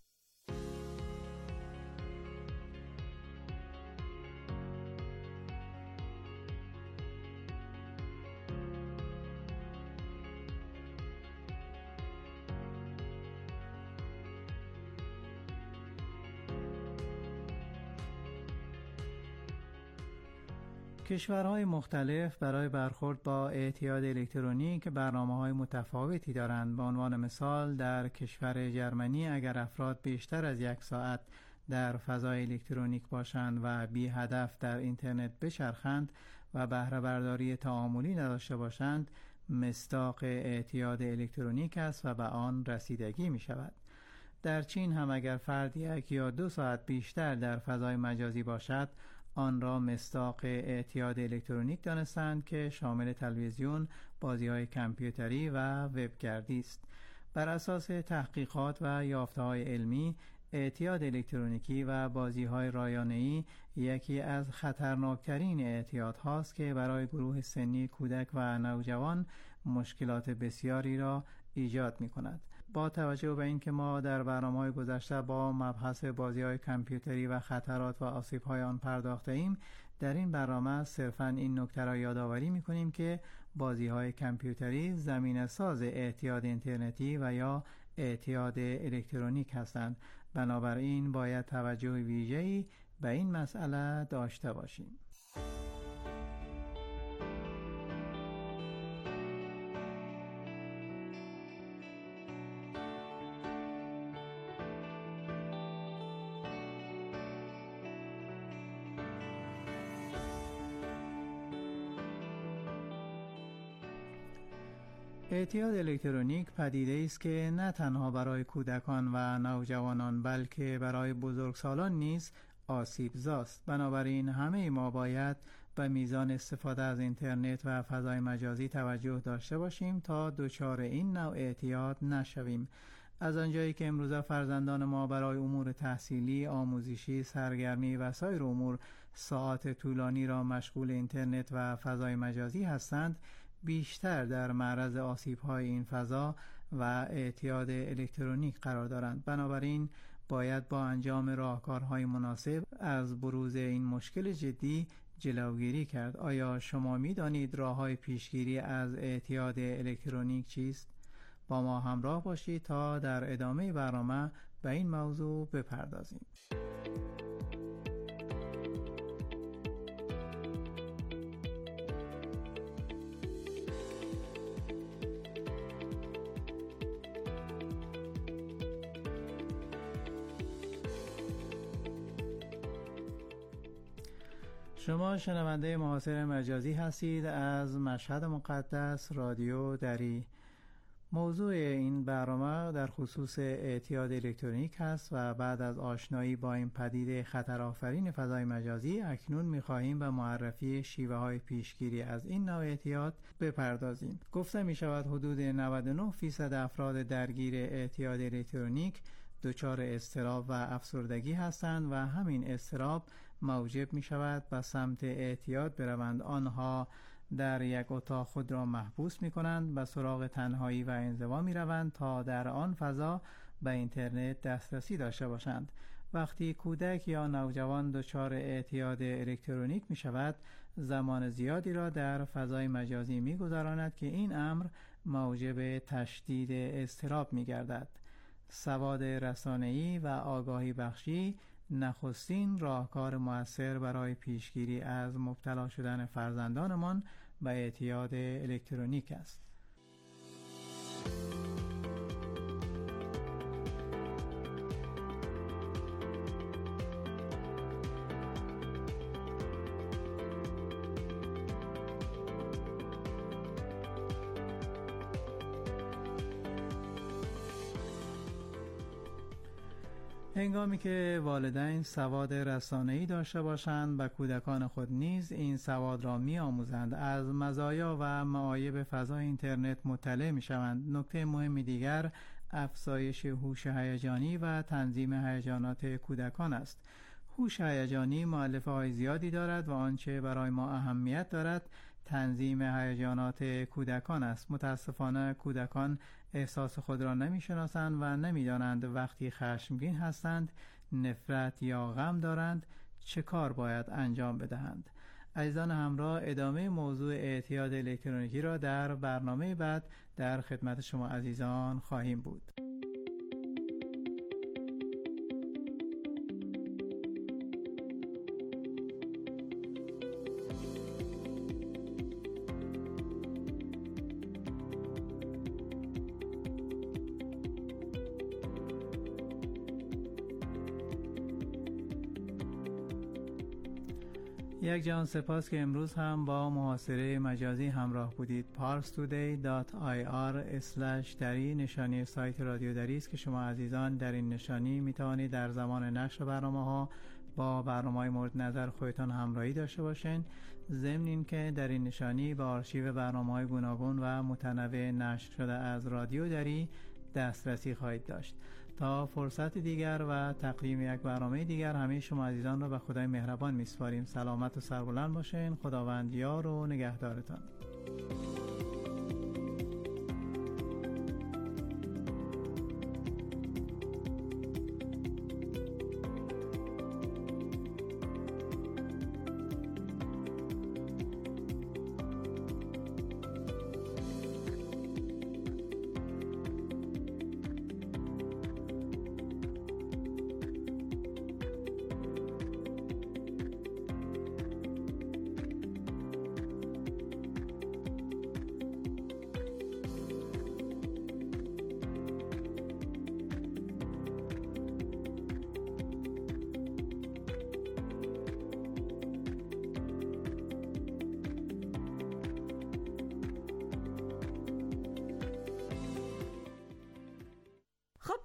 S19: کشورهای مختلف برای برخورد با اعتیاد الکترونیک برنامه‌های متفاوتی دارند. به عنوان مثال در کشور جرمنی اگر افراد بیشتر از 1 ساعت در فضای الکترونیک باشند و بی هدف در اینترنت بچرخند و بهره برداری تعاملی نداشته باشند، مصداق اعتیاد الکترونیک است و به آن رسیدگی می شود. در چین هم اگر فرد 1 یا 2 ساعت بیشتر در فضای مجازی باشد، آن را مصداق اعتیاد الکترونیک دانستند که شامل تلویزیون، بازی‌های کامپیوتری و وبگردی است. بر اساس تحقیقات و یافته‌های علمی، اعتیاد الکترونیکی و بازی‌های رایانه‌ای یکی از خطرناکترین اعتیادهاست که برای گروه سنی کودک و نوجوان مشکلات بسیاری را ایجاد می‌کند. با توجه به اینکه ما در برنامه‌های گذشته با مبحث بازی‌های کامپیوتری و خطرات و آسیب‌های آن پرداخته ایم، در این برنامه صرفاً این نکته را یادآوری می‌کنیم که بازی‌های کامپیوتری زمینه‌ساز اعتیاد اینترنتی و یا اعتیاد الکترونیک هستند. بنابراین باید توجه ویژه‌ای به این مسئله داشته باشیم. اعتیاد الکترونیک پدیده است که نه تنها برای کودکان و نوجوانان بلکه برای بزرگسالان نیز آسیبزاست. بنابراین همه ما باید به میزان استفاده از اینترنت و فضای مجازی توجه داشته باشیم تا دچار این نوع اعتیاد نشویم. از آنجایی که امروزه فرزندان ما برای امور تحصیلی، آموزشی، سرگرمی و سایر امور ساعات طولانی را مشغول اینترنت و فضای مجازی هستند، بیشتر در معرض آسیب‌های این فضا و اعتیاد الکترونیک قرار دارند. بنابراین باید با انجام راهکارهای مناسب از بروز این مشکل جدی جلوگیری کرد. آیا شما می‌دانید راه‌های پیشگیری از اعتیاد الکترونیک چیست؟ با ما همراه باشید تا در ادامه برنامه به این موضوع بپردازیم. شما شنونده معاصر مجازی هستید از مشهد مقدس رادیو دری. موضوع این برنامه در خصوص اعتیاد الکترونیک است و بعد از آشنایی با این پدیده خطرآفرین فضای مجازی اکنون می‌خواهیم به معرفی شیوه‌های پیشگیری از این نوع اعتیاد بپردازیم. گفته می‌شود حدود 99% افراد درگیر اعتیاد الکترونیک دچار اضطراب و افسردگی هستند و همین اضطراب موجب می‌شود به سمت اعتیاد بروند. آنها در یک اتاق خود را محبوس می کنند، به سراغ تنهایی و انزوا می روند تا در آن فضا به اینترنت دسترسی داشته باشند. وقتی کودک یا نوجوان دچار اعتیاد الکترونیک می شود، زمان زیادی را در فضای مجازی می گذراند که این امر موجب تشدید اضطراب می گردد. سواد رسانه‌ای و آگاهی بخشی نخستین راهکار مؤثر برای پیشگیری از مبتلا شدن فرزندانمان به اعتیاد الکترونیک است. هنگامی که والدین سواد رسانه‌ای داشته باشند، به کودکان خود نیز این سواد را می‌آموزند، از مزایا و معایب فضای اینترنت مطلع می‌شوند. نکته مهم دیگر افزایش هوش هیجانی و تنظیم هیجانات کودکان است. هوش هیجانی مؤلفه‌های زیادی دارد و آنچه برای ما اهمیت دارد تنظیم هیجانات کودکان است. متاسفانه کودکان احساس خود را نمی‌شناسند و نمی‌دانند وقتی خشمگین هستند، نفرت یا غم دارند چه کار باید انجام بدهند. عزیزان همراه، ادامه موضوع اعتیاد الکترونیکی را در برنامه بعد در خدمت شما عزیزان خواهیم بود. یک جهان سپاس که امروز هم با محاصره مجازی همراه بودید. parstoday.ir/dari نشانی سایت رادیو دری است که شما عزیزان در این نشانی می توانید در زمان نشر برنامه ها با برنامه‌های مورد نظر خودتان همراهی داشته باشین. ضمن این که در این نشانی با آرشیو برنامه‌های گوناگون و متنوع نشر شده از رادیو دری دسترسی خواهید داشت. تا فرصت دیگر و تقدیم یک برنامه دیگر همه شما عزیزان را به خدای مهربان می‌سپاریم. سلامت و سربلند باشین. خداوند یار و نگهدارتان.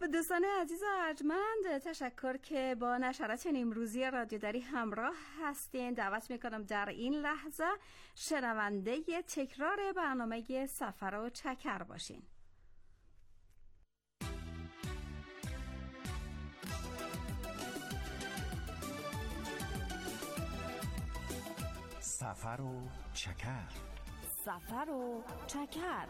S8: خب دوستان عزیز و ارجمند، تشکر که با نشرات نیمروزی رادیو دری همراه هستین. دعوت میکنم در این لحظه شنونده تکرار برنامه سفر و چکر باشین.
S4: سفر و چکر.
S5: سفر و چکر.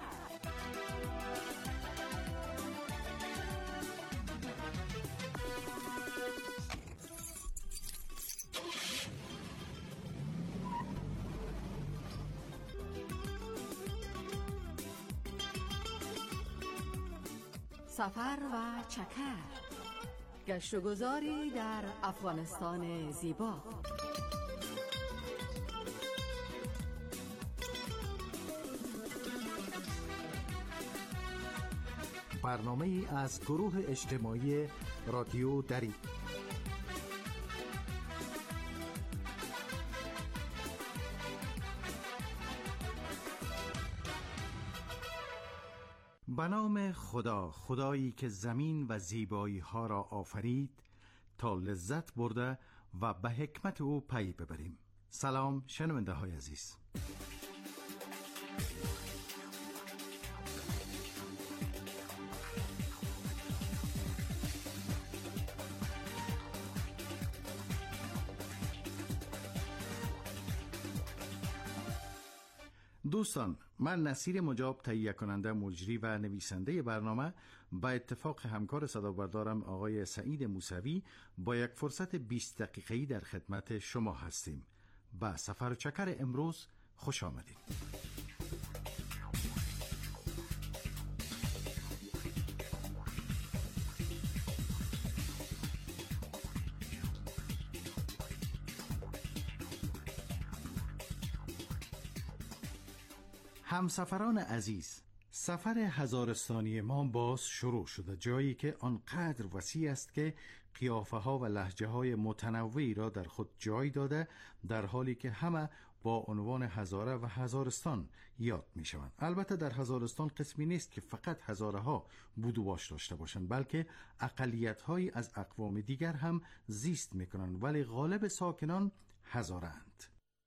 S5: سفر و چکر، گشت و گذاری در افغانستان زیبا.
S10: برنامه ای از گروه اجتماعی رادیو دری. به نام خدا، خدایی که زمین و زیبایی ها را آفرید تا لذت برده و به حکمت او پی ببریم. سلام شنونده های عزیز. دوستان، من نصیر مجاب، تهیه کننده، مجری و نویسنده برنامه، با اتفاق همکار صدابردارم آقای سعید موسوی با یک فرصت 20 دقیقه‌ای در خدمت شما هستیم. با سفر و چکر امروز خوش آمدید. همسفران عزیز، سفر هزارستانی ما باز شروع شده، جایی که آنقدر وسیع است که قیافه ها و لهجه های متنوعی را در خود جای داده، در حالی که همه با عنوان هزاره و هزارستان یاد می شوند. البته در هزارستان قسمی نیست که فقط هزاره ها بود و باش داشته باشند، بلکه اقلیت هایی از اقوام دیگر هم زیست می کنند، ولی غالب ساکنان هزاره اند.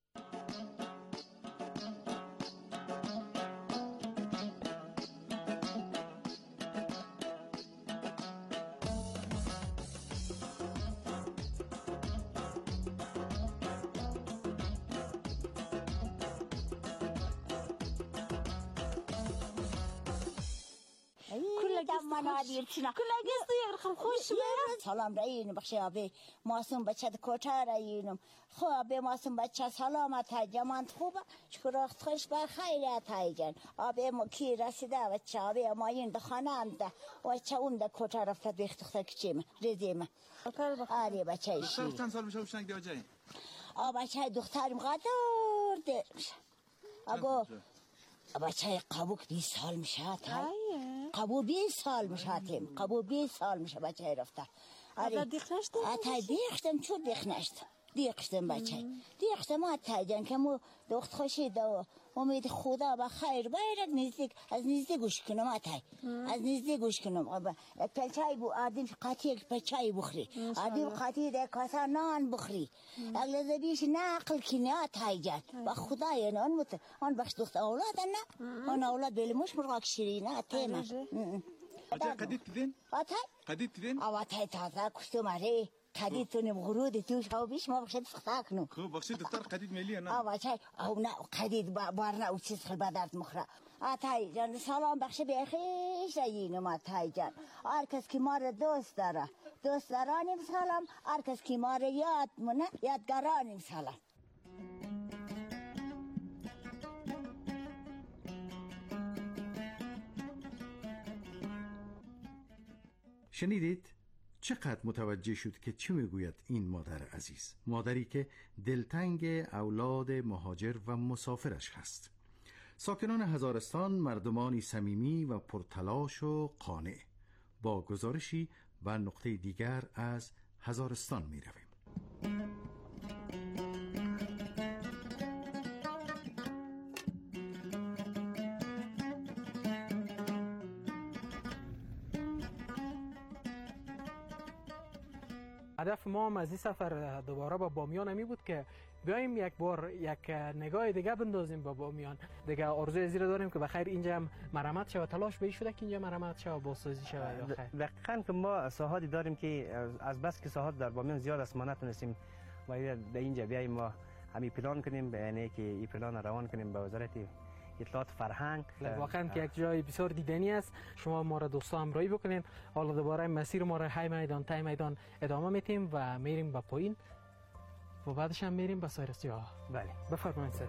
S18: سلام رایین بخشی آبی ماسون بچه کوچه رایینم خوابه ماسون بچه سلامت های جمانت خوبه شکرخت خوش بر خیرت های جن آبی مکی رسیده بچه آبی ماین دخانه هم ده بچه اون ده کوچه رفته بیخت دختر کچیم ریزیم آری بچه ایشی
S20: دختر چند سال میشه بشنگ دیو جایی؟
S18: بچه دخترم قدر در میشه اگو بچه قبوک 20 سال میشه قبو 20 سال میشه تیم قبو 20 سال میشه بچه رفته
S7: آره دیخنشتم
S18: دیختم چون دیختم بچه دیختم جان که مو دخت خوشیده و امید خدا بخیر باید از نزدیک گوش کنم از نزدیک گوش کنم پلچای بو آدم قطعی پلچای بخری آدم قطعی ده کاسا نان بخری اگه بیش نقل کنی جان با خدا یعنی آن بخش دخت اولاد نه آن اولاد بلموش مرغاک شیرینه تیمه
S20: قدید تدین؟ قدید تدین؟
S18: آواتای تازه کشتم اره قدید تونیم غرود توش او بیش ما بخشید سختا کنم
S20: خوب بخشید دختر قدید ملیه نه؟
S18: آواتای او نه قدید بارنا او چیز خیلی بدرد مخره آتای جان سلام بخش بیخیش رایینم آتای جان هر کس که ما را دوست داره دوست دارانیم سلام هر کس که ما را یاد مونه یادگارانیم سلام
S10: شنیدید؟ چقدر متوجه شد که چی میگوید این مادر عزیز، مادری که دلتنگ اولاد مهاجر و مسافرش هست. ساکنان هزارستان مردمانی صمیمی و پرتلاش و قانع. با گزارشی و نقطه دیگر از هزارستان می رویم.
S21: هدف ما هم از این سفر دوباره به بامیان می بود که بیایم یک بار یک نگاه دیگه بندازیم به بامیان. دیگه آرزوی زیر داریم که بخیر اینجا هم مرمت شود، تلاش به شده که اینجا مرمت شود، بازسازی شود یا خیر؟
S22: دقیقاً که ما ساحاتی داریم که از بس که ساحات در بامیان زیاد است ما نتونستیم باید در اینجا بیاییم ما همین پلان کنیم، یعنی که این پلان روان کنیم به وزارت اطلاعات فرهنگ.
S21: واقعا که یک جای بسیار دیدنی است. شما ما را دوستا همراهی بکنین. حالا دوباره مسیر ما را های میدان تای میدان ادامه میتیم و میریم به پایین و بعدش هم میریم به سایر سیاه.
S22: بله
S21: بفرمایید سر.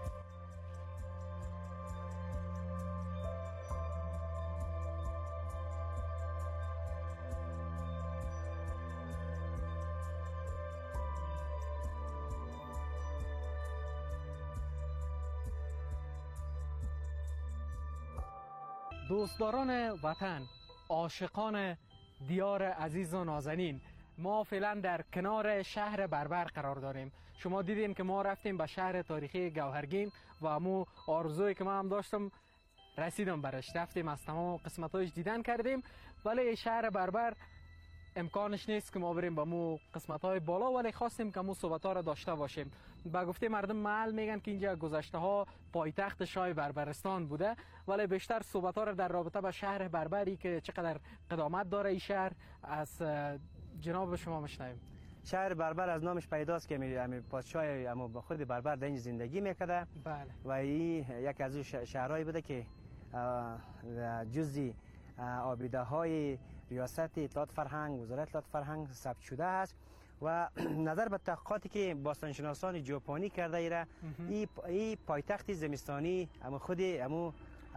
S21: دوستداران وطن، عاشقان دیار عزیز و نازنین، ما فعلا در کنار شهر بربر قرار داریم. شما دیدین که ما رفتیم به شهر تاریخی گوهرگین و امو آرزویی که ما هم داشتم رسیدم برش، رفتیم از تمام قسمتایش دیدن کردیم، ولی شهر بربر امکانش نیست که ما بریم به مو قسمت‌های بالا، ولی خواستیم که مو صحبت‌ها را داشته باشیم. با گفته مردم محل میگن که اینجا گذشته‌ها پایتخت شاه بربرستان بوده، ولی بیشتر صحبت‌ها را در رابطه با شهر بربری که چقدر قدامت داره این شهر از جناب شما میشنویم.
S22: شهر بربر از نامش پیداست که پادشاه اما با خود بربر در اینجا زندگی میکرده.
S21: بله.
S22: و این یک از اون شهرهایی بوده که جزئی آبیده‌های ریاست اطلاعات فرهنگ، وزارت اطلاعات فرهنگ ثبت شده است و نظر به تحقیقاتی که باستانشناسان ژاپنی کرده ایره این پایتخت زمستانی اما خود امو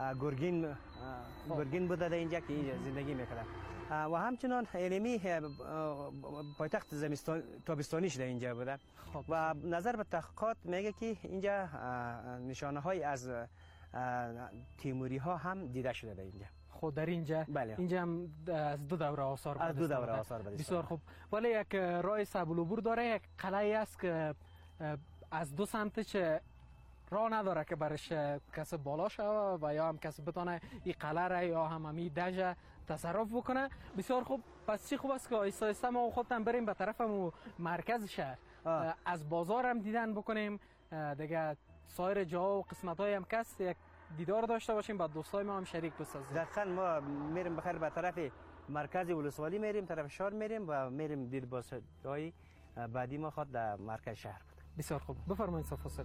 S22: گرگین بوده در اینجا که اینجا زندگی میکرده و همچنان علمی پایتخت تابستانیش در اینجا بوده. و نظر به تحقیقات میگه که اینجا نشانه های از تیموری ها هم دیده شده در اینجا.
S21: خود در اینجا
S22: بله.
S21: اینجا هم از دو دوره آثار
S22: از دو دوره آثار
S21: بسیار خوب. ولی یک راه سبل عبور داره، یک قلعه است که از دو سمتش راه نداره که برش کسی بالا شوه و یا هم کسی بتونه این قلعه را یا هم امی دژ تصرف بکنه. بسیار خوب. پس چی خوب است که آیسته آیسته ما خودتون بریم به طرف مرکز شهر، از بازار هم دیدن بکنیم، دیگه سایر جاها و قسمت‌های هم کس یک دیدار داشته باشیم، با دوستای ما هم شریک بسازیم.
S22: دقیقاً ما میریم بخیر به طرف مرکز ولسوالی میریم، طرف شهر میریم و میریم دید بازهای بعدی ما خود در مرکز شهر بود.
S21: بسیار خوب. بفرمایید فاصل.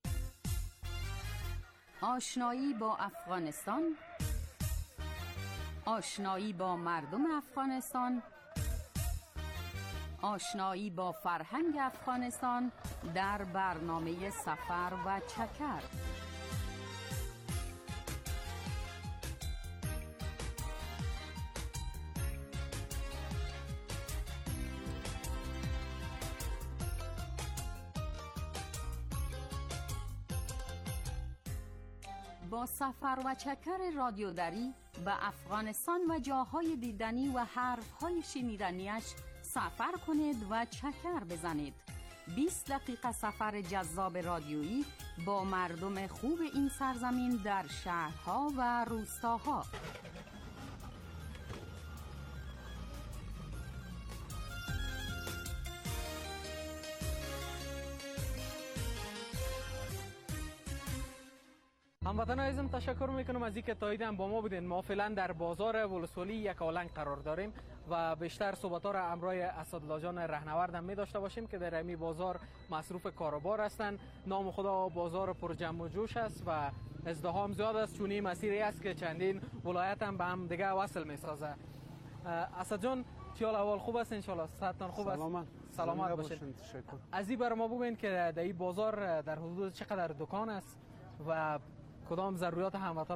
S8: آشنایی با افغانستان، آشنایی با مردم افغانستان، آشنایی با فرهنگ افغانستان در برنامه سفر و چکر. با سفر و چکر رادیو دری به افغانستان و جاهای دیدنی و حرفهای شنیدنیش سفر کنید و چکر بزنید. 20 دقیقه سفر جذاب رادیویی با مردم خوب این سرزمین در شهرها و روستاها.
S21: هموطنان عزیزم تشکر میکنم از اینکه تا اینجا با ما بودین. ما فعلا در بازار ولسوالی یک آلنگ قرار داریم و بیشتر صحبت‌ها را همراه اسدالله جان رهنورد هم می داشته باشیم که در این بازار مصروف کاروبار هستند. نام خدا بازار پر جمع و جوش است و ازدحام زیاد است، چون این مسیری است که چندین ولایت هم به هم دیگه وصل میسازه. اسد جان چیال اول خوب است؟ ان شاء الله صحتتان خوب است؟ سلامت باشید. از این بر ما بگوین که در این بازار در حدود چقدر دکان است و کدام ضروریات هموطن